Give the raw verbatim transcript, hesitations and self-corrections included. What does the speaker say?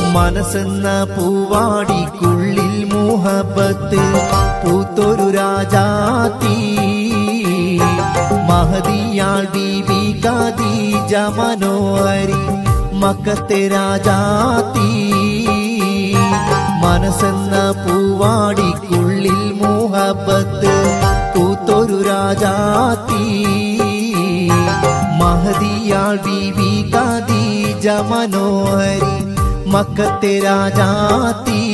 മനസ്സെന്ന പൂവാടിക്കുള്ളിൽ മുഹബത്ത് പൂത്തൊരു രാജാത്തി മഹദിയാൾ ബീബി ഖദീജ മനോഹരി മക്കത്തെ രാജാത്തി മനസ്സെന്ന പൂവാടിക്കുള്ളിൽ മുഹബത്ത് പൂത്തൊരു രാജാത്തി മഹദിയാൾ ബീബി ഖദീജ മനോഹരി മക്കത്തെ രാജാത്തി